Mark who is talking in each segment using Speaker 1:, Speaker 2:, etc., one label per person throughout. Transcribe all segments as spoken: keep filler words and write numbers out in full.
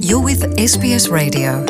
Speaker 1: You're with S B S Radio.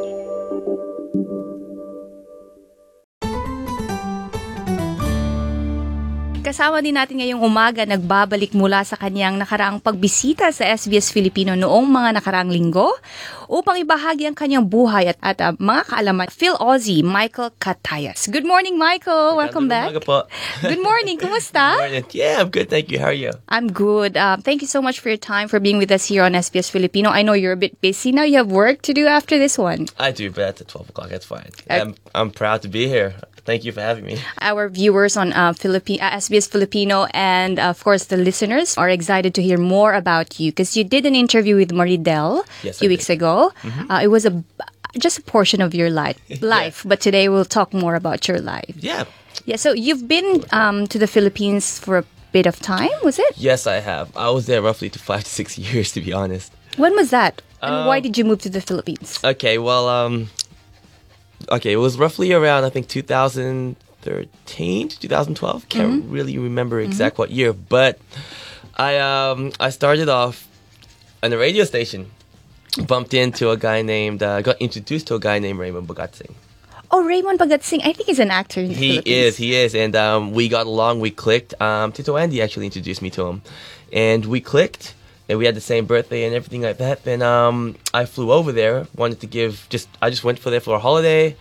Speaker 2: Kasama din natin ngayong umaga, nagbabalik mula sa kanyang nakaraang pagbisita sa S B S Filipino noong mga nakaraang linggo upang ibahagi ang kanyang buhay at, at uh, mga kaalaman. Phil Aussie, Michael Catayas. Good morning, Michael. Welcome back.
Speaker 3: Po.
Speaker 2: Good morning. Kumusta?
Speaker 3: Good morning. Yeah, I'm good. Thank you. How are you?
Speaker 2: I'm good. Uh, thank you so much for your time, for being with us here on S B S Filipino. I know you're a bit busy now. You have work to do after this one.
Speaker 3: I do, but at twelve o'clock, that's fine.
Speaker 2: Okay.
Speaker 3: I'm, I'm proud to be here. Thank you for having me.
Speaker 2: Our viewers on uh, Philippi- uh, S B S Filipino and, uh, of course, the listeners are excited to hear more about you because you did an interview with Maridel
Speaker 3: Yes,
Speaker 2: a few
Speaker 3: I
Speaker 2: weeks
Speaker 3: did.
Speaker 2: ago. Mm-hmm. Uh, it was a just a portion of your life, life,
Speaker 3: Yeah.
Speaker 2: but today we'll talk more about your life.
Speaker 3: Yeah.
Speaker 2: Yeah, so you've been um, to the Philippines for a bit of time, was it?
Speaker 3: Yes, I have. I was there roughly to five to six years, to be honest.
Speaker 2: When was that? And
Speaker 3: Um,
Speaker 2: why did you move to the Philippines?
Speaker 3: Okay, well, um, okay, it was roughly around, I think, two thousand thirteen to two thousand twelve. Can't really remember exact what year, but I um I started off on a radio station. Bumped into a guy named, uh, got introduced to a guy named Raymond Bagatsing.
Speaker 2: Oh, Raymond Bagatsing. I think he's an actor in the
Speaker 3: He
Speaker 2: Philippines.
Speaker 3: is, he is, and um, we got along, we clicked. Um, Tito Andy actually introduced me to him, and we clicked, and we had the same birthday and everything like that. Then um, I flew over there, wanted to give, just I just went for there for a holiday,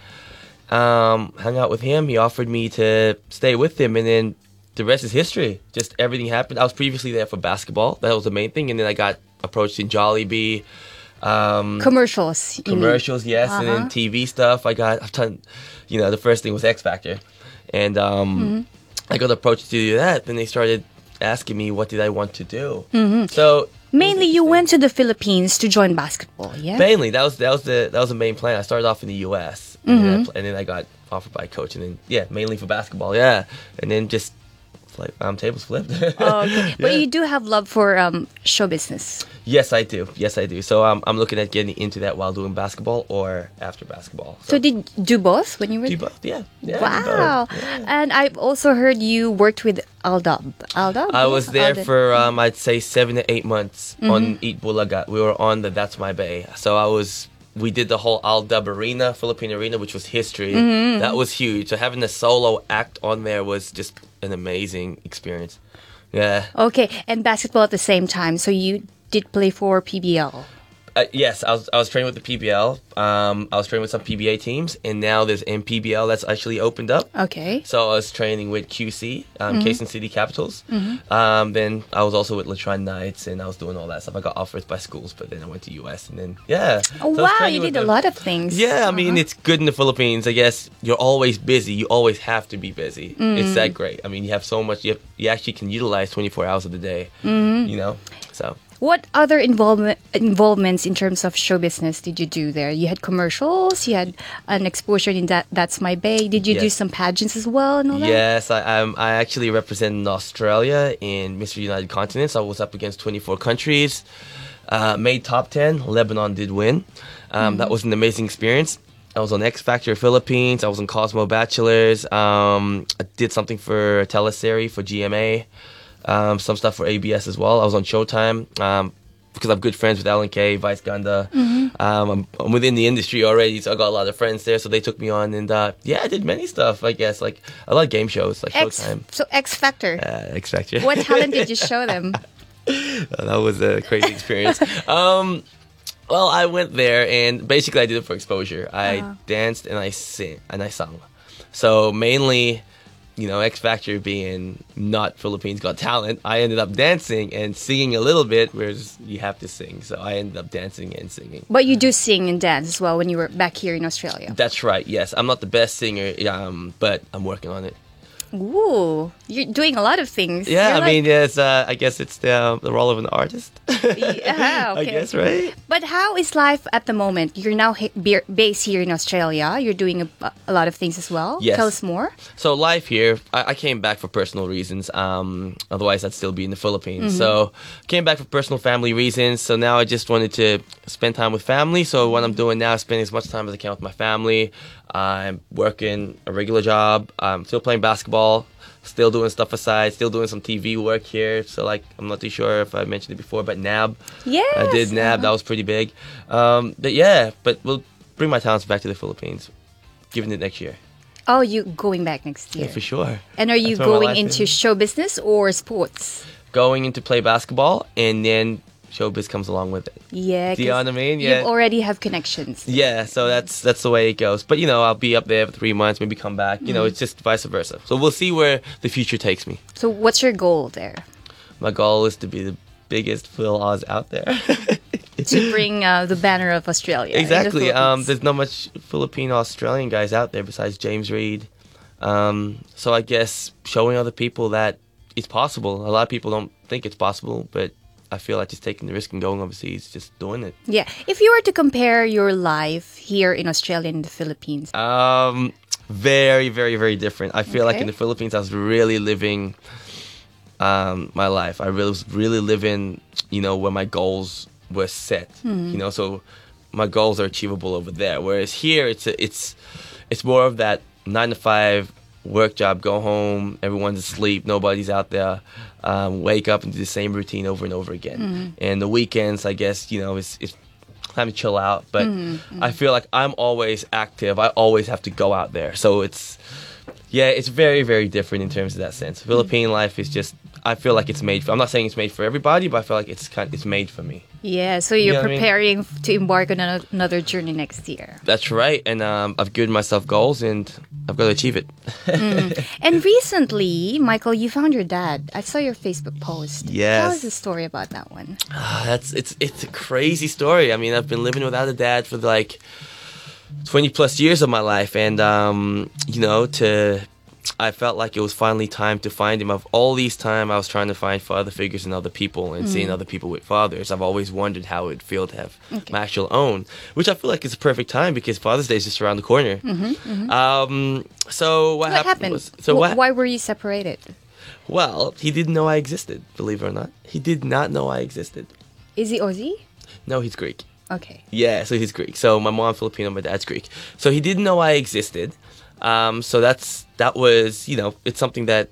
Speaker 3: um, hung out with him. He offered me to stay with him, and then the rest is history. Just everything happened. I was previously there for basketball. That was the main thing, and then I got approached in Jollibee. Um,
Speaker 2: Commercials. you mean.
Speaker 3: commercials, yes, and then
Speaker 2: Uh-huh.
Speaker 3: T V stuff. I got, I've done, you know, the first thing was X Factor, and um,
Speaker 2: Mm-hmm.
Speaker 3: I got approached to do that. Then they started asking me what did I want to do. Mm-hmm. So
Speaker 2: Mainly, you went to the Philippines to join basketball, yeah?
Speaker 3: mainly that was that was the that was the main plan. I started off in the U S and,
Speaker 2: Mm-hmm.
Speaker 3: then, I, pl- and then I got offered by a coach, and then yeah, mainly for basketball, yeah, and then just like um, tables flipped.
Speaker 2: Oh, okay. But
Speaker 3: Yeah.
Speaker 2: you do have love for um, show business.
Speaker 3: Yes, I do. Yes, I do. So um, I'm looking at getting into that while doing basketball or after basketball.
Speaker 2: So did you do both when you were
Speaker 3: do
Speaker 2: there?
Speaker 3: both, yeah. yeah I do both.
Speaker 2: Wow.
Speaker 3: Yeah.
Speaker 2: And I've also heard you worked with Aldab. Aldab?
Speaker 3: I
Speaker 2: Yeah,
Speaker 3: was there
Speaker 2: Aldab.
Speaker 3: for um, I'd say seven to eight months
Speaker 2: Mm-hmm.
Speaker 3: on Eat Bulaga. We were on the That's My Bay. So I was. We did the whole Aldab Arena, Philippine Arena, which was history.
Speaker 2: Mm-hmm.
Speaker 3: That was huge. So having a solo act on there was just an amazing experience. Yeah.
Speaker 2: Okay, and basketball at the same time. So you did play for P B L.
Speaker 3: Uh, yes, I was I was training with the P B L. Um, I was training with some P B A teams, and now there's M P B L that's actually opened up.
Speaker 2: Okay.
Speaker 3: So I was training with Q C, um,
Speaker 2: Mm-hmm.
Speaker 3: Quezon City Capitals. Um, then I was also with Latron Knights, and I was doing all that stuff. I got offers by schools, but then I went to U S, and then yeah.
Speaker 2: Oh,
Speaker 3: So I was
Speaker 2: wow,
Speaker 3: training
Speaker 2: you
Speaker 3: with
Speaker 2: did a
Speaker 3: them.
Speaker 2: lot of things.
Speaker 3: Yeah, I mean it's good in the Philippines. I guess you're always busy. You always have to be busy. It's that great. I mean, you have so much. You have, you actually can utilize twenty-four hours of the day. You know, so.
Speaker 2: What other involvement involvements in terms of show business did you do there? You had commercials, you had an exposure in that That's My Bay. Did you do
Speaker 3: Yes.
Speaker 2: some pageants as well and all that?
Speaker 3: Yes, I um, I actually represented Australia in Mister United Continents. I was up against twenty-four countries, uh, made top ten. Lebanon did win. Um, That was an amazing experience. I was on X Factor Philippines. I was on Cosmo Bachelors. Um, I did something for teleserie for G M A. Um, some stuff for A B S as well. I was on Showtime. Um, because I'm good friends with Alan Kay, Vice Ganda. Um, I'm, I'm within the industry already, so I got a lot of friends there. So they took me on, and uh, yeah, I did many stuff. I guess like a lot of game shows, like
Speaker 2: X,
Speaker 3: Showtime,
Speaker 2: so X Factor.
Speaker 3: uh, X Factor.
Speaker 2: What talent did you show them?
Speaker 3: That was a crazy experience. um, well, I went there, and basically I did it for exposure. I danced and I sing and I sung. So mainly, you know, X Factor being not Philippines Got Talent, I ended up dancing and singing a little bit, whereas you have to sing. So I ended up dancing and singing.
Speaker 2: But you do sing and dance as well when you were back here in Australia.
Speaker 3: That's right. Yes, I'm not the best singer, um, but I'm working on it.
Speaker 2: Ooh, you're doing a lot of things.
Speaker 3: Yeah,
Speaker 2: You're
Speaker 3: I
Speaker 2: like-
Speaker 3: mean, yes, uh, I guess it's the, the role of an artist.
Speaker 2: Yeah,
Speaker 3: I
Speaker 2: okay.
Speaker 3: guess, right?
Speaker 2: But how is life at the moment? You're now he- be- based here in Australia. You're doing a, a lot of things as well.
Speaker 3: Yes.
Speaker 2: Tell us more.
Speaker 3: So life here, I, I came back for personal reasons. Um, otherwise, I'd still be in the Philippines. So came back for personal family reasons. So now I just wanted to spend time with family. So what I'm doing now is spending as much time as I can with my family. I'm working a regular job. I'm still playing basketball. still doing stuff aside, still doing some T V work here. So like, I'm not too sure if I mentioned it before, but N A B.
Speaker 2: Yes.
Speaker 3: I did N A B. That was pretty big. Um, but yeah, but we'll bring my talents back to the Philippines, given it next year.
Speaker 2: Oh, you going back next year?
Speaker 3: Yeah, for sure.
Speaker 2: And are you
Speaker 3: That's where my
Speaker 2: going
Speaker 3: life
Speaker 2: into
Speaker 3: is.
Speaker 2: show business or sports?
Speaker 3: Going in to play basketball, and then showbiz comes along with it.
Speaker 2: Yeah.
Speaker 3: Do you know
Speaker 2: 'cause
Speaker 3: what I mean?
Speaker 2: You
Speaker 3: Yeah.
Speaker 2: already have connections.
Speaker 3: Yeah, so that's that's the way it goes. But you know, I'll be up there for three months, maybe come back. You know, it's just vice versa. So we'll see where the future takes me.
Speaker 2: So what's your goal there?
Speaker 3: My goal is to be the biggest Phil Oz out there.
Speaker 2: To bring uh, the banner of Australia. in the
Speaker 3: Exactly. Um,
Speaker 2: Philippines.
Speaker 3: there's not much Filipino Australian guys out there besides James Reid. Um, so I guess showing other people that it's possible. A lot of people don't think it's possible, but I feel like just taking the risk and going overseas, just doing it.
Speaker 2: Yeah. If you were to compare your life here in Australia and the Philippines,
Speaker 3: Um, very, very, very different. I feel like
Speaker 2: Okay.
Speaker 3: in the Philippines, I was really living um, my life. I really was really living, you know, where my goals were set. You know, so my goals are achievable over there. Whereas here, it's a, it's it's more of that nine to five work job, go home, everyone's asleep, nobody's out there. Um, wake up and do the same routine over and over again. And the weekends, I guess, you know, it's, it's time to chill out. But I feel like I'm always active. I always have to go out there. So it's, yeah, it's very, very different in terms of that sense. Philippine life is just, I feel like it's made for, I'm not saying it's made for everybody, but I feel like it's kind it's made for me.
Speaker 2: yeah, so you're
Speaker 3: know what I mean?
Speaker 2: preparing f- to embark on ano- another journey next year.
Speaker 3: That's right. And um, I've given myself goals and I've got to achieve it.
Speaker 2: And recently, Michael, you found your dad. I saw your Facebook post.
Speaker 3: Yes.
Speaker 2: Tell us the story about that one.
Speaker 3: Ah, That's it's it's a crazy story. I mean, I've been living without a dad for like twenty plus years of my life, and um, you know, to I felt like it was finally time to find him. Of all these time, I was trying to find father figures in other people and seeing other people with fathers. I've always wondered how it would feel to have my actual own, which I feel like is a perfect time because Father's Day is just around the corner. Um, so what,
Speaker 2: What
Speaker 3: happened,
Speaker 2: happened?
Speaker 3: was so
Speaker 2: Wh-
Speaker 3: what?
Speaker 2: Why were you separated?
Speaker 3: Well, he didn't know I existed. Believe it or not, he did not know I existed.
Speaker 2: Is he Aussie?
Speaker 3: No, he's Greek.
Speaker 2: Okay.
Speaker 3: Yeah, so he's Greek. So my mom's Filipino, my dad's Greek. So he didn't know I existed. Um, so that's that was you know it's something that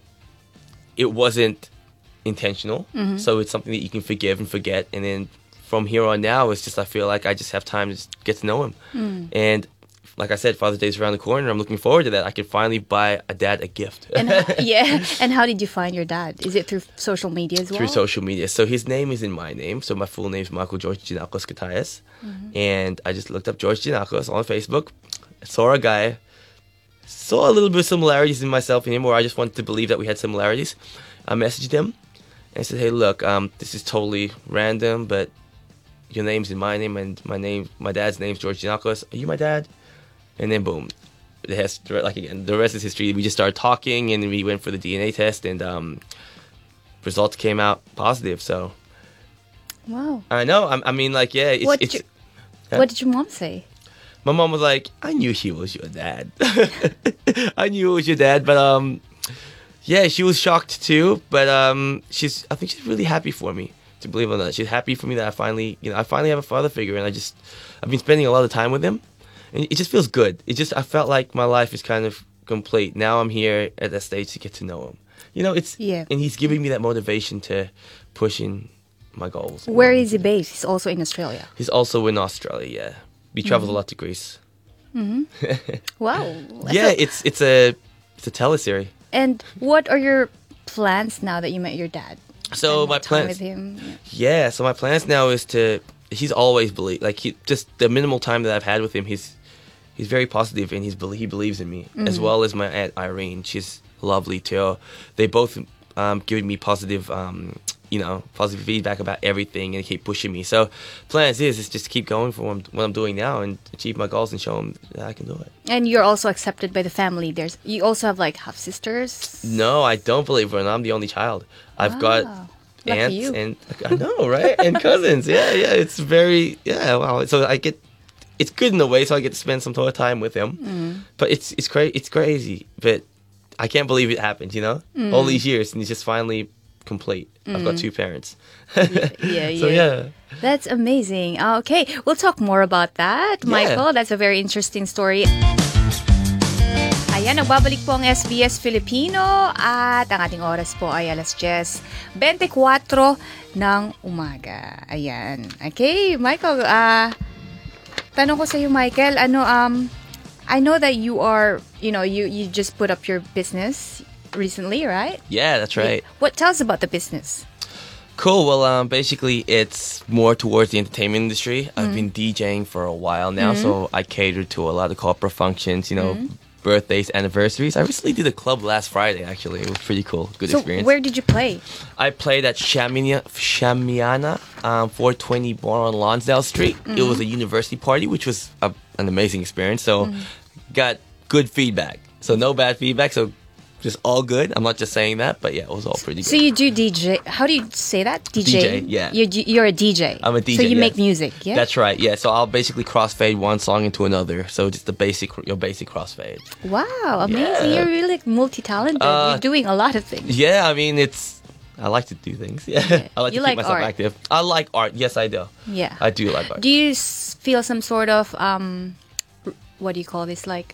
Speaker 3: it wasn't intentional. So it's something that you can forgive and forget, and then from here on now, it's just I feel like I just have time to just get to know him. And like I said, Father's Day is around the corner. I'm looking forward to that. I can finally buy a dad a gift.
Speaker 2: And how, yeah. And how did you find your dad? Is it through social media as well?
Speaker 3: Through social media. So his name is in my name. So my full name is Michael George Ginakos Catayas. And I just looked up George Ginakos on Facebook, saw a guy, saw a little bit of similarities in myself and him, or I just wanted to believe that we had similarities. I messaged him and said, hey, look, um, this is totally random, but your name's in my name and my name, my dad's name's George Ginakos. Are you my dad? And then boom. It has, like again, the rest is history. We just started talking and we went for the D N A test and um, results came out positive. So
Speaker 2: Wow.
Speaker 3: I know. I, I mean, like, yeah, it's,
Speaker 2: What
Speaker 3: it's
Speaker 2: did,
Speaker 3: Huh?
Speaker 2: what did your mom say?
Speaker 3: my mom was like, I knew he was your dad. I knew it was your dad, but um, yeah, she was shocked too. But um, she's, I think she's really happy for me. To believe it or not, she's happy for me that I finally, you know, I finally have a father figure, and I just, I've been spending a lot of time with him, and it just feels good. It just, I felt like my life is kind of complete. Now I'm here at that stage to get to know him. You know, it's,
Speaker 2: Yeah.
Speaker 3: and he's giving me that motivation to push in my goals.
Speaker 2: Where is he based? He's also in Australia.
Speaker 3: He's also in Australia. Yeah, we travel a lot to Greece.
Speaker 2: Wow.
Speaker 3: Yeah,
Speaker 2: So-
Speaker 3: it's it's a it's a teleseries.
Speaker 2: and what are your plans now that you met your dad?
Speaker 3: So
Speaker 2: And
Speaker 3: my
Speaker 2: more time
Speaker 3: plans,
Speaker 2: with him. Yeah.
Speaker 3: yeah. So my plans now is to. He's always believe like he just the minimal time that I've had with him. He's he's very positive and he's bel- he believes in me as well as my aunt Irene. She's lovely too. They both um, giving me positive. Um, you know, positive feedback about everything and keep pushing me. So plans is, is just to keep going for what I'm, what I'm doing now and achieve my goals and show them that I can do it.
Speaker 2: And you're also accepted by the family. There's you also have like half sisters.
Speaker 3: No, I don't believe it. I'm the only child. I've got
Speaker 2: Wow. Lucky
Speaker 3: aunts
Speaker 2: you.
Speaker 3: and I know, right? And cousins. Yeah, yeah. It's very yeah. Wow. So I get it's good in a way. So I get to spend some total time with him.
Speaker 2: Mm.
Speaker 3: But it's it's crazy. It's crazy. But I can't believe it happened. You know,
Speaker 2: Mm.
Speaker 3: all these years and it's just finally complete. I've got two parents.
Speaker 2: Yeah,
Speaker 3: So yeah.
Speaker 2: That's amazing. Uh, Okay, we'll talk more about that,
Speaker 3: Yeah.
Speaker 2: Michael. That's a very interesting story. I Ayan, nagbabalik po ang S B S Filipino at ang ating oras po ay alas diyes twenty-four ng umaga. Ayan. Okay, Michael, ah, tanong ko sa iyo, Michael, ano, um, I know that you are, you know, you, you just put up your business recently, right?
Speaker 3: Yeah, that's right.
Speaker 2: What, tell us about the business?
Speaker 3: Cool. Well, um, basically, it's more towards the entertainment industry. I've been DJing for a while now, so I cater to a lot of corporate functions, you know, birthdays, anniversaries. I recently did a club last Friday, actually. It was pretty cool. Good
Speaker 2: So
Speaker 3: experience.
Speaker 2: where did you play?
Speaker 3: I played at Shamiana, Shamiana um, four twenty Bar on Lonsdale Street. It was a university party, which was a, an amazing experience. So, got good feedback. So, no bad feedback. So, just all good. I'm not just saying that, but yeah, it was all pretty
Speaker 2: So
Speaker 3: good.
Speaker 2: you do D J. How do you say that? D J?
Speaker 3: D J, yeah.
Speaker 2: You're, you're a D J.
Speaker 3: I'm a D J.
Speaker 2: So you
Speaker 3: yes.
Speaker 2: make music, yeah?
Speaker 3: That's right. Yeah. So I'll basically crossfade one song into another. So just the basic, your basic crossfade.
Speaker 2: Wow, amazing.
Speaker 3: Yeah.
Speaker 2: You're really like, multi-talented.
Speaker 3: Uh,
Speaker 2: You're doing a lot of things.
Speaker 3: Yeah. I mean, it's. I like to do things. Yeah. I like
Speaker 2: You
Speaker 3: to
Speaker 2: like
Speaker 3: keep myself
Speaker 2: art.
Speaker 3: active. I like art. Yes, I do.
Speaker 2: Yeah.
Speaker 3: I do like art.
Speaker 2: Do you s- feel some sort of, um, r- what do you call this? Like,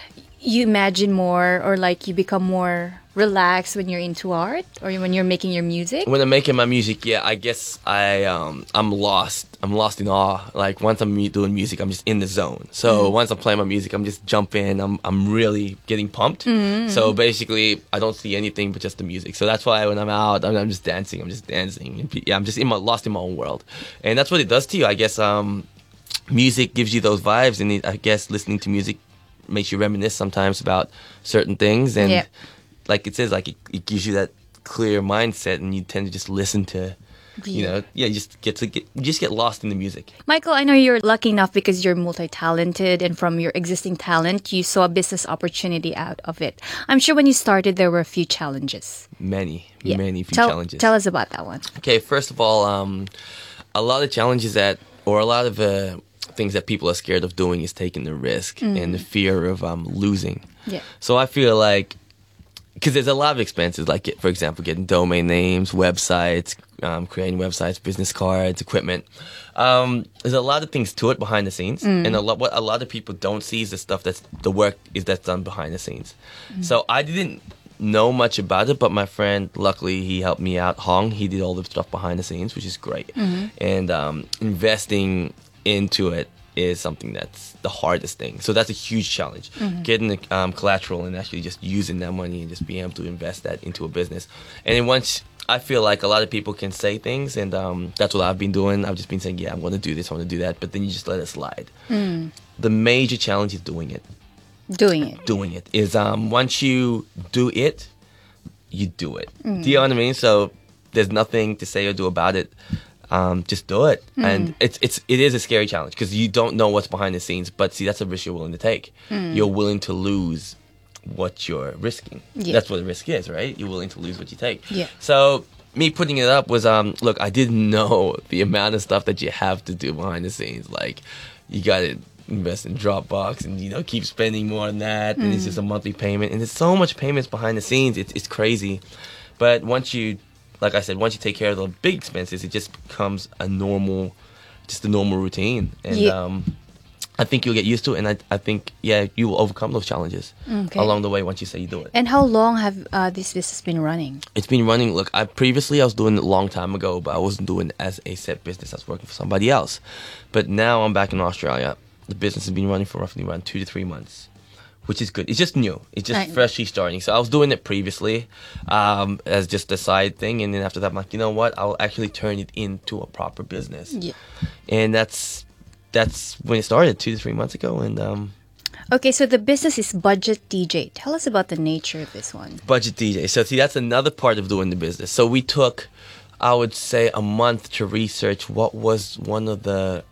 Speaker 2: you imagine more or like you become more relaxed when you're into art or when you're making your music?
Speaker 3: When I'm making my music, yeah, I guess I um I'm lost. I'm lost in awe. Like once I'm mu- doing music, I'm just in the zone. So once I'm playing my music, I'm just jumping. I'm I'm really getting pumped. So basically, I don't see anything but just the music. So that's why when I'm out, I'm, I'm just dancing. I'm just dancing. And pe- yeah, I'm just in my lost in my own world, and that's what it does to you. I guess um, music gives you those vibes, and it, I guess listening to music makes you reminisce sometimes about certain things, and
Speaker 2: Yeah.
Speaker 3: like it says, like it, it gives you that clear mindset, and you tend to just listen to, you
Speaker 2: Yeah.
Speaker 3: know, yeah, you just get to get, you just get lost in the music.
Speaker 2: Michael, I know you're lucky enough because you're multi-talented and from your existing talent, you saw a business opportunity out of it. I'm sure when you started, there were a few challenges.
Speaker 3: Many,
Speaker 2: Yeah.
Speaker 3: many few
Speaker 2: tell,
Speaker 3: challenges.
Speaker 2: Tell us about that one.
Speaker 3: Okay, first of all, um, a lot of challenges that, or a lot of uh, things that people are scared of doing is taking the risk and the fear of um, losing.
Speaker 2: Yeah.
Speaker 3: So I feel like, because there's a lot of expenses, like, for example, getting domain names, websites, um, creating websites, business cards, equipment. Um, there's a lot of things to it behind the scenes, and a lot what a lot of people don't see is the stuff that's the work is that's done behind the scenes. So I didn't know much about it, but my friend, luckily, he helped me out. Hong, he did all the stuff behind the scenes, which is great. And um, investing into it is something that's the hardest thing. So that's a huge challenge. Getting the um, collateral and actually just using that money and just being able to invest that into a business. And then once, I feel like a lot of people can say things, and um, that's what I've been doing. I've just been saying, yeah, I'm going to do this, I'm going to do that. But then you just let it slide. The major challenge is doing it.
Speaker 2: Doing it.
Speaker 3: Doing it is um, once you do it, you do it. Do you know what I mean? So there's nothing to say or do about it. Um, just do it, and it's it's it is a scary challenge because you don't know what's behind the scenes. But see, that's a risk you're willing to take. You're willing to lose what you're risking.
Speaker 2: Yeah.
Speaker 3: That's what the risk is, right? You're willing to lose what you take.
Speaker 2: Yeah.
Speaker 3: So me putting it up was um, look, I didn't know the amount of stuff that you have to do behind the scenes. Like, you got to invest in Dropbox and, you know, keep spending more on that, and it's just a monthly payment, and there's so much payments behind the scenes. It's it's crazy, but once you Like I said, once you take care of the big expenses, it just becomes a normal, just a normal routine. And
Speaker 2: Yeah.
Speaker 3: um, I think you'll get used to it. And I, I think, yeah, you will overcome those challenges
Speaker 2: Okay.
Speaker 3: along the way once you say you do it.
Speaker 2: And how long have uh, this business been running?
Speaker 3: It's been running. Look, I previously I was doing it a long time ago, but I wasn't doing it as a set business. I was working for somebody else. But now I'm back in Australia. The business has been running for roughly around two to three months, which is good. It's just new. It's just
Speaker 2: Right.
Speaker 3: freshly starting. So I was doing it previously um, as just a side thing, and then after that, I'm like, you know what? I'll actually turn it into a proper business.
Speaker 2: Yeah.
Speaker 3: And that's that's when it started two to three months ago. And um,
Speaker 2: Okay, so the business is Budget D J. Tell us about the nature of this one.
Speaker 3: Budget D J. So see, that's another part of doing the business. So we took, I would say, a month to research what was one of the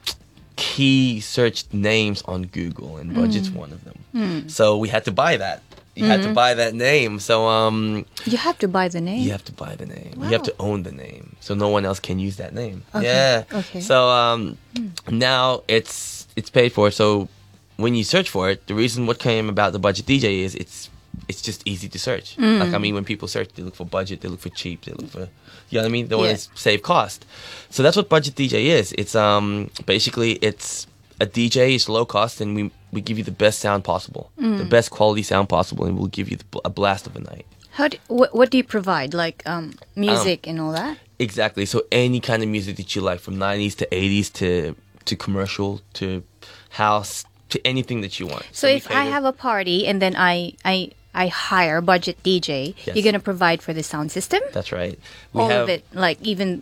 Speaker 3: key searched names on Google, and Budget's one of them. So we had to buy that. You had to buy that name. So um,
Speaker 2: You have to buy the name.
Speaker 3: you have to buy the name. You have to own the name, so no one else can use that name.
Speaker 2: Okay,
Speaker 3: Yeah.
Speaker 2: okay.
Speaker 3: So um, now it's it's paid for. So when you search for it, the reason what came about the Budget D J is it's it's just easy to search. Like, I mean, when people search, they look for budget, they look for cheap, they look for, you know what I mean? They want
Speaker 2: Yeah.
Speaker 3: to save cost. So that's what Budget D J is. It's um basically it's a D J. It's low cost, and we we give you the best sound possible, the best quality sound possible, and we'll give you the, bl- a blast of a night.
Speaker 2: How do, what, what do you provide? Like um, music and all that?
Speaker 3: Exactly. So any kind of music that you like, from nineties to eighties to to commercial to house to anything that you want.
Speaker 2: So,
Speaker 3: we
Speaker 2: if I
Speaker 3: cater-
Speaker 2: have a party and then I I, I hire a budget D J,
Speaker 3: Yes.
Speaker 2: you're gonna provide for the sound system?
Speaker 3: That's right. We
Speaker 2: all
Speaker 3: have,
Speaker 2: of it, like even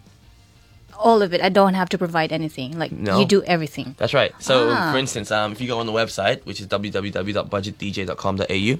Speaker 2: all of it. I don't have to provide anything. Like
Speaker 3: No.
Speaker 2: you do everything.
Speaker 3: That's right. So,
Speaker 2: Ah.
Speaker 3: for instance, um, if you go on the website, which is w w w dot budget d j dot com dot a u,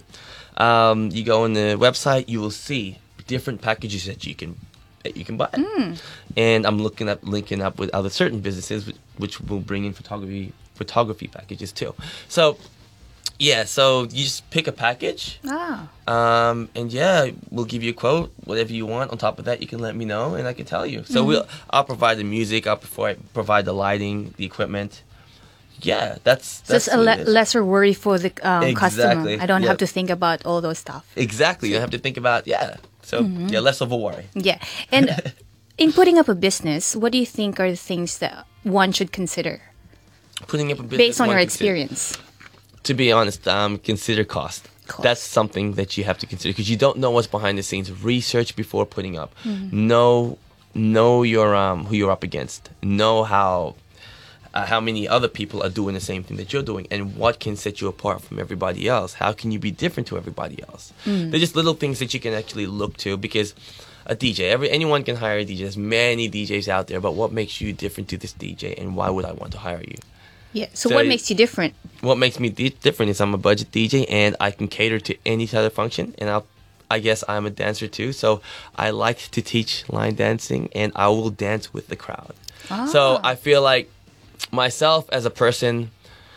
Speaker 3: um, you go on the website, you will see different packages that you can that you can buy.
Speaker 2: Hmm.
Speaker 3: And I'm looking at linking up with other certain businesses, which, which will bring in photography photography packages too. So, yeah, so you just pick a package.
Speaker 2: Ah.
Speaker 3: Um, and yeah, we'll give you a quote, whatever you want. On top of that, you can let me know, and I can tell you. So
Speaker 2: Mm-hmm.
Speaker 3: we'll, I'll provide the music, I'll provide, provide the lighting, the equipment. Yeah, that's
Speaker 2: So
Speaker 3: that's
Speaker 2: it's a
Speaker 3: what
Speaker 2: le-
Speaker 3: it is.
Speaker 2: lesser worry for the um, customer.
Speaker 3: Exactly.
Speaker 2: I don't have
Speaker 3: Yep.
Speaker 2: to think about all those stuff.
Speaker 3: Exactly. You don't have to think about yeah. So
Speaker 2: Mm-hmm.
Speaker 3: yeah, less of a worry.
Speaker 2: Yeah. And in putting up a business, what do you think are the things that one should consider
Speaker 3: Putting up a business
Speaker 2: based on
Speaker 3: one
Speaker 2: your
Speaker 3: consider-
Speaker 2: experience?
Speaker 3: To be honest, um, consider cost.
Speaker 2: Cost.
Speaker 3: That's something that you have to consider because you don't know what's behind the scenes. Research before putting up.
Speaker 2: Mm-hmm.
Speaker 3: Know know your um who you're up against. Know how uh, how many other people are doing the same thing that you're doing, and what can set you apart from everybody else. How can you be different to everybody else?
Speaker 2: Mm.
Speaker 3: They're just little things that you can actually look to because a D J, every anyone can hire a D J. There's many D Js out there, but what makes you different to this D J, and why would I want to hire you?
Speaker 2: Yeah. So,
Speaker 3: So
Speaker 2: what
Speaker 3: it-
Speaker 2: makes you different?
Speaker 3: What makes me di- different is I'm a budget D J and I can cater to any type of function, and I'll, I guess I'm a dancer too, so I like to teach line dancing and I will dance with the crowd. So I feel like myself as a person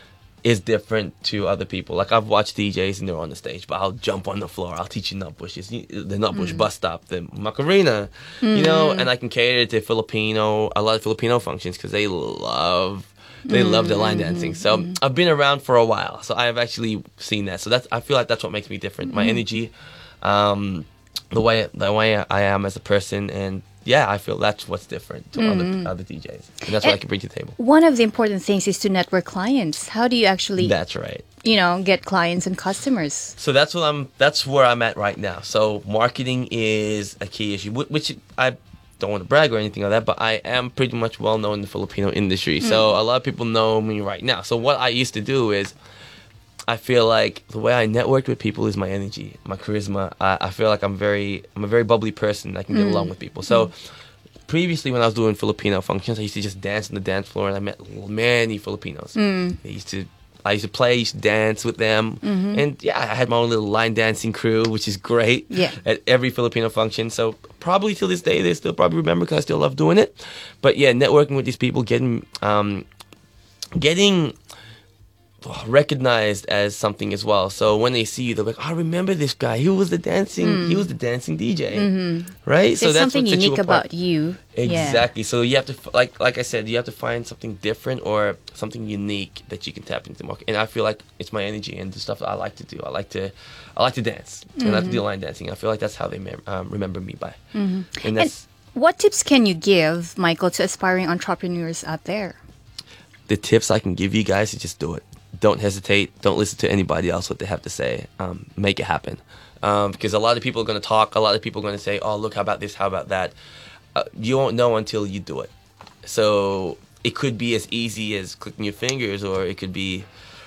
Speaker 3: is different to other people. Like I've watched D Js and they're on the stage, but I'll jump on the floor. I'll teach you nut bushes, you- the nut bush bus stop, the Macarena, you know, and I can cater to Filipino, a lot of Filipino functions because they love They love the line dancing. So I've been around for a while. So I've actually seen that. So that's I feel like that's what makes me different. My energy, um, the way the way I am as a person, and yeah, I feel that's what's different to other other D Js, and that's what I
Speaker 2: And-
Speaker 3: can bring to the table.
Speaker 2: One of the important things is to network clients. How do you actually,
Speaker 3: That's right.
Speaker 2: you know, get clients and customers?
Speaker 3: So that's what I'm. That's where I'm at right now. So marketing is a key issue, whi- which I don't want to brag or anything like that, but I am pretty much well known in the Filipino industry. So a lot of people know me right now. So what I used to do is, I feel like the way I network with people is my energy, my charisma. I, I feel like I'm very, I'm a very bubbly person. I can get along with people. So previously, when I was doing Filipino functions, I used to just dance on the dance floor, and I met many Filipinos. They used to. I used to play, I used to dance with them. And yeah, I had my own little line dancing crew, which is great
Speaker 2: Yeah.
Speaker 3: at every Filipino function. So probably till this day, they still probably remember because I still love doing it. But yeah, networking with these people, getting, um, getting recognized as something as well. So when they see you, they're like, "I remember this guy. He was the dancing. He was the dancing D J, right?"
Speaker 2: There's something
Speaker 3: what sets you
Speaker 2: unique
Speaker 3: apart.
Speaker 2: about you. Yeah.
Speaker 3: Exactly. So you have to, f- like, like I said, you have to find something different or something unique that you can tap into the market. And I feel like it's my energy and the stuff that I like to do. I like to, I like to dance, and I like to do line dancing. I feel like that's how they mem- um, remember me by. And
Speaker 2: And
Speaker 3: that's
Speaker 2: what tips can you give, Michael, to aspiring entrepreneurs out there?
Speaker 3: the tips I can give you guys is just do it. Don't hesitate. Don't listen to anybody else what they have to say. Um, make it happen. Um, because a lot of people are going to talk. A lot of people are going to say, "Oh, look, how about this? How about that?" Uh, you won't know until you do it. So it could be as easy as clicking your fingers, or it could be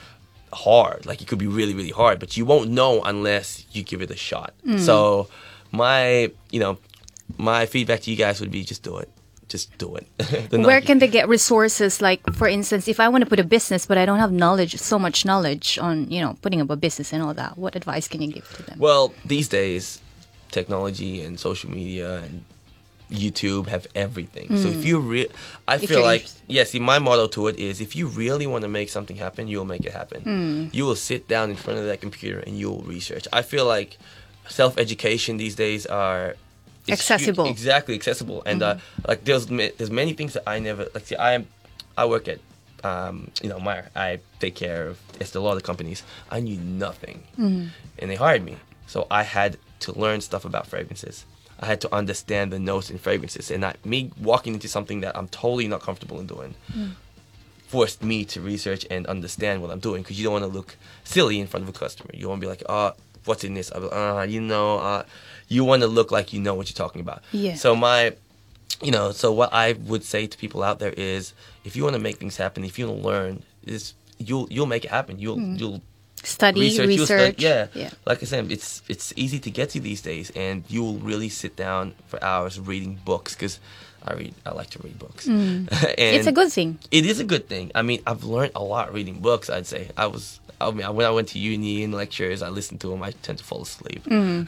Speaker 3: hard. Like it could be really, really hard. But you won't know unless you give it a shot. So my, you know, my feedback to you guys would be just do it. Just do it. The
Speaker 2: Where
Speaker 3: Nike-
Speaker 2: can they get resources? Like, for instance, if I want to put a business, but I don't have knowledge, so much knowledge on, you know, putting up a business and all that, what advice can you give to them?
Speaker 3: Well, these days, technology and social media and YouTube have everything. So if you re- I
Speaker 2: If
Speaker 3: feel
Speaker 2: you're
Speaker 3: like,
Speaker 2: interested.
Speaker 3: yeah, see, my motto to it is if you really want to make something happen, you'll make it happen. You will sit down in front of that computer and you will research. I feel like self-education these days are it's hu-
Speaker 2: Accessible.
Speaker 3: exactly, accessible. And uh, like there's ma- there's many things that I never, like, see, I am, I work at, um, you know, Meyer. I take care of Estee Lauder companies. I knew nothing. And they hired me. So I had to learn stuff about fragrances. I had to understand the notes in fragrances. And I, me walking into something that I'm totally not comfortable in doing, forced me to research and understand what I'm doing, because you don't want to look silly in front of a customer. You want to be like, oh, what's in this? Uh, you know, uh, you want to look like you know what you're talking about.
Speaker 2: Yeah.
Speaker 3: So my, you know, so what I would say to people out there is, if you want to make things happen, if you want to learn, is you'll you'll make it happen. You'll
Speaker 2: Mm.
Speaker 3: you'll
Speaker 2: Study,
Speaker 3: research. You'll
Speaker 2: research.
Speaker 3: study, yeah.
Speaker 2: Yeah.
Speaker 3: Like I said, it's it's easy to get to these days, and you will really sit down for hours reading books, because I read. I like to read books. and
Speaker 2: It's a good thing.
Speaker 3: It is a good thing. I mean, I've learned a lot reading books. I'd say I was. I mean, when I went to uni and lectures, I listened to them. I tend to fall asleep. um,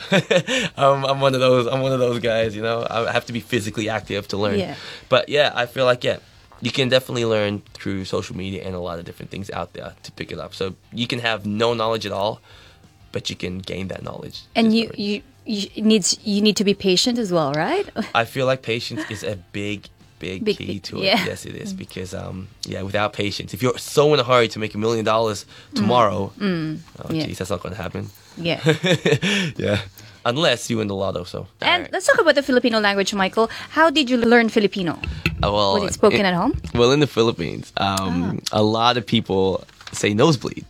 Speaker 3: I'm one of those. I'm one of those guys. You know, I have to be physically active to learn.
Speaker 2: Yeah.
Speaker 3: But yeah, I feel like yeah, you can definitely learn through social media and a lot of different things out there to pick it up. So you can have no knowledge at all, but you can gain that knowledge.
Speaker 2: And
Speaker 3: Just
Speaker 2: you,
Speaker 3: by-
Speaker 2: you, you it needs you need to be patient as well, right?
Speaker 3: I feel like patience is a big, big,
Speaker 2: Big,
Speaker 3: key
Speaker 2: big-
Speaker 3: to it.
Speaker 2: yeah.
Speaker 3: Yes, it is, because um, yeah, without patience, if you're so in a hurry to make a million dollars tomorrow, oh
Speaker 2: Yeah.
Speaker 3: jeez, that's not going to happen.
Speaker 2: Yeah.
Speaker 3: Yeah, unless you win the lotto. So
Speaker 2: And
Speaker 3: Alright.
Speaker 2: let's talk about the Filipino language, Michael. How did you learn Filipino?
Speaker 3: Uh, well,
Speaker 2: Was it spoken
Speaker 3: in-
Speaker 2: at home?
Speaker 3: Well, in the Philippines, um, a lot of people say nosebleed.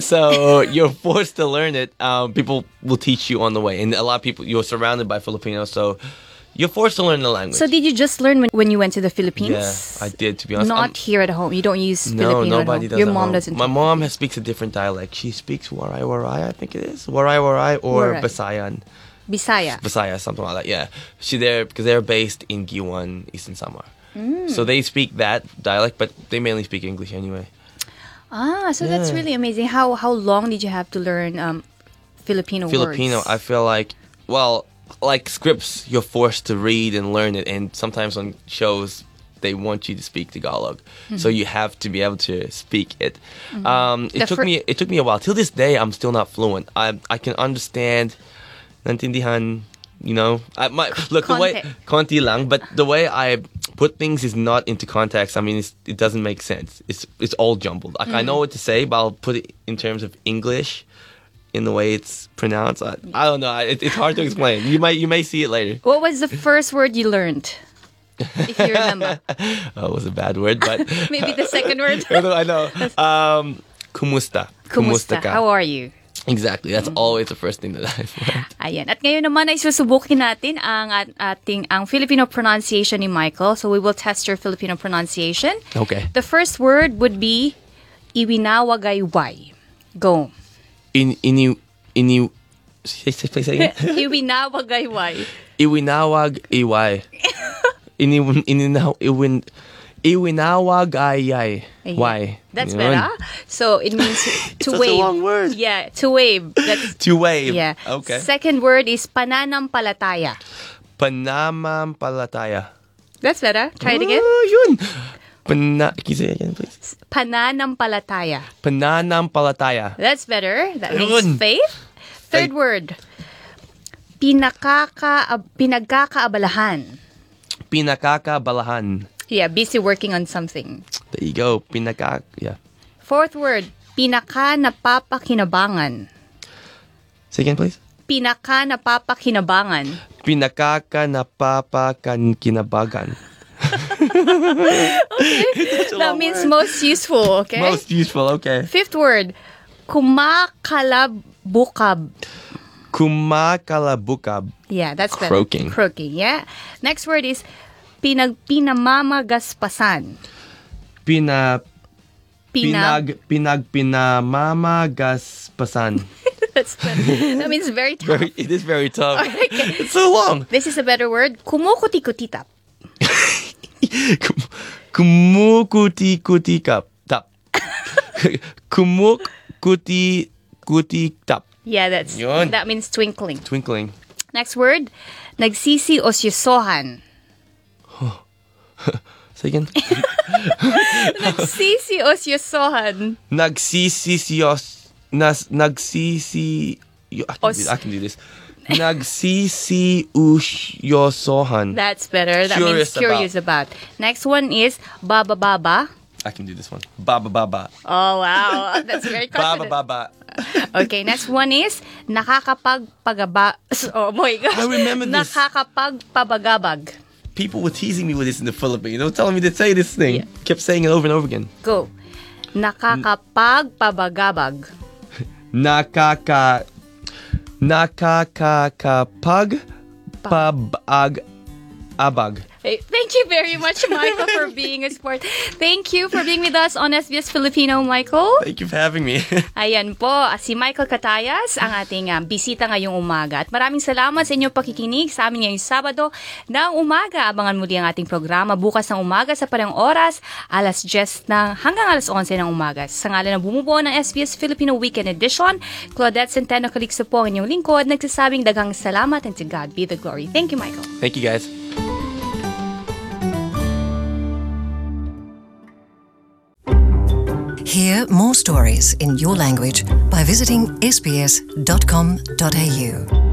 Speaker 3: So you're forced to learn it. Um, people will teach you on the way, and a lot of people, you're surrounded by Filipinos, so you're forced to learn the language.
Speaker 2: So did you just learn when, when you went to the Philippines?
Speaker 3: Yeah, I did, to be honest.
Speaker 2: Not
Speaker 3: I'm-
Speaker 2: here at home. You don't use
Speaker 3: No,
Speaker 2: Filipino
Speaker 3: nobody
Speaker 2: at home.
Speaker 3: does.
Speaker 2: Your
Speaker 3: at
Speaker 2: mom
Speaker 3: home.
Speaker 2: doesn't.
Speaker 3: My
Speaker 2: talk
Speaker 3: mom
Speaker 2: Filipino.
Speaker 3: has, speaks a different dialect. She speaks Waray Waray, I think it is. Waray Waray or
Speaker 2: Waray.
Speaker 3: Bisayan.
Speaker 2: Bisaya.
Speaker 3: Bisaya, something like that. Yeah, she there because they're based in Giwan, Eastern Samar.
Speaker 2: Mm.
Speaker 3: So they speak that dialect, but they mainly speak English anyway.
Speaker 2: Ah, so that's
Speaker 3: Yeah.
Speaker 2: really amazing. How how long did you have to learn um, Filipino
Speaker 3: Filipino,
Speaker 2: words?
Speaker 3: I feel like, well, like scripts, you're forced to read and learn it, and sometimes on shows they want you to speak Tagalog,
Speaker 2: Mm-hmm.
Speaker 3: so you have to be able to speak it. Um, it
Speaker 2: The
Speaker 3: took
Speaker 2: fir-
Speaker 3: me it took me a while. Till this day, I'm still not fluent. I I can understand, nantindihan. You know, I my look the way konti lang, but the way I put things is not into context. I mean, it's, it doesn't make sense. It's it's all jumbled. Like I know what to say, but I'll put it in terms of English, in the way it's pronounced. I, I don't know. It, it's hard to explain. You might you may see it later.
Speaker 2: What was the first word you learned? If you remember.
Speaker 3: Oh, it was a bad word, but
Speaker 2: Maybe the second word.
Speaker 3: I know. I know. Um, kumusta?
Speaker 2: Kumusta?
Speaker 3: ka?
Speaker 2: How are you?
Speaker 3: Exactly. That's always the first thing that I've learned.
Speaker 2: Ayan. At ngayon naman ay susubukin natin ang at- ating ang Filipino pronunciation ni Michael. So we will test your Filipino pronunciation.
Speaker 3: Okay.
Speaker 2: The first word would be iwinawagayway. Go.
Speaker 3: In inu inu. Say, say, say again.
Speaker 2: Iwinawagayway.
Speaker 3: Iwinawag iway. Ini ininaw iwin iwinawag ayay.
Speaker 2: Ayan.
Speaker 3: Why?
Speaker 2: That's
Speaker 3: Yun.
Speaker 2: better. So it means to
Speaker 3: Such a
Speaker 2: wave.
Speaker 3: long word.
Speaker 2: Yeah, to wave. That's
Speaker 3: To wave.
Speaker 2: yeah.
Speaker 3: Okay.
Speaker 2: Second word is pananampalataya.
Speaker 3: Panamampalataya.
Speaker 2: That's better. Try it again.
Speaker 3: Oh, yun. Pana, can you say it again, please?
Speaker 2: Pananampalataya.
Speaker 3: Pananampalataya.
Speaker 2: That's better. That means
Speaker 3: Ayun.
Speaker 2: faith. Third
Speaker 3: Faith.
Speaker 2: word. Pinakaka pinagkakaabalahan.
Speaker 3: Pinakakabalahan.
Speaker 2: Yeah, busy working on something.
Speaker 3: There you go. Pinaka, yeah.
Speaker 2: Fourth word. Pinaka napapakinabangan.
Speaker 3: Say again, please.
Speaker 2: Pinaka napapakinabangan.
Speaker 3: Pinakaka napapakan kinabagan.
Speaker 2: That means most useful, okay?
Speaker 3: Most useful, okay.
Speaker 2: Fifth word. Kumakalabukab.
Speaker 3: Kumakalabukab.
Speaker 2: Yeah, that's better.
Speaker 3: Croaking.
Speaker 2: Croaking, yeah. Next word is pinagpinamamagaspasan.
Speaker 3: Pina,
Speaker 2: Pinag.
Speaker 3: pinag, pinag, pinamamagaspasan.
Speaker 2: That's better. That means very tough.
Speaker 3: Very, it is very tough.
Speaker 2: Okay.
Speaker 3: It's so long.
Speaker 2: This is a better word. Kumukutikutitap.
Speaker 3: Kum- Kumukuti kuti kap. Tap. Kumuk kuti kuti tap.
Speaker 2: Yeah, that's
Speaker 3: Yun.
Speaker 2: that means twinkling.
Speaker 3: Twinkling.
Speaker 2: Next word, nagsisi osyosohan.
Speaker 3: Say again.
Speaker 2: Nagsisi osyosohan.
Speaker 3: Nagsisisiyos. Nas, nagsisi. I can,
Speaker 2: Os-
Speaker 3: do, I can do this. Nagsisiusyosohan.
Speaker 2: That's better. That
Speaker 3: Curious
Speaker 2: means curious about. Next one is baba baba.
Speaker 3: I can do this one. Baba baba.
Speaker 2: Oh wow, that's very
Speaker 3: Baba
Speaker 2: confident.
Speaker 3: baba.
Speaker 2: Okay, next one is nakakapagpagaba. Oh my gosh.
Speaker 3: I remember this.
Speaker 2: Nakakapagpabagabag.
Speaker 3: People were teasing me with this in the Philippines. They were telling me to say this thing.
Speaker 2: Yeah.
Speaker 3: Kept saying it over and over again.
Speaker 2: Go. Nakakapagpabagabag.
Speaker 3: Nakaka... Nakakakapag... Pabag... Abag.
Speaker 2: Hey, thank you very much, Michael, for being a sport. Thank you for being with us on S B S Filipino, Michael.
Speaker 3: Thank you for having me.
Speaker 2: Ayan po, si Michael Catayas, ang ating uh, bisita ngayong umaga. At maraming salamat sa inyong pakikinig sa amin ngayong Sabado ng umaga. Abangan muli ang ating programa bukas ng umaga sa parang oras, alas diyes na hanggang alas onse ng umaga. Sa ngalan ng bumubuo ng S B S Filipino Weekend Edition, Claudette Centeno Calixto po ang inyong lingkod, nagsasabing daghang salamat and to God be the glory. Thank you, Michael.
Speaker 3: Thank you, guys.
Speaker 1: Hear more stories in your language by visiting s b s dot com dot a u.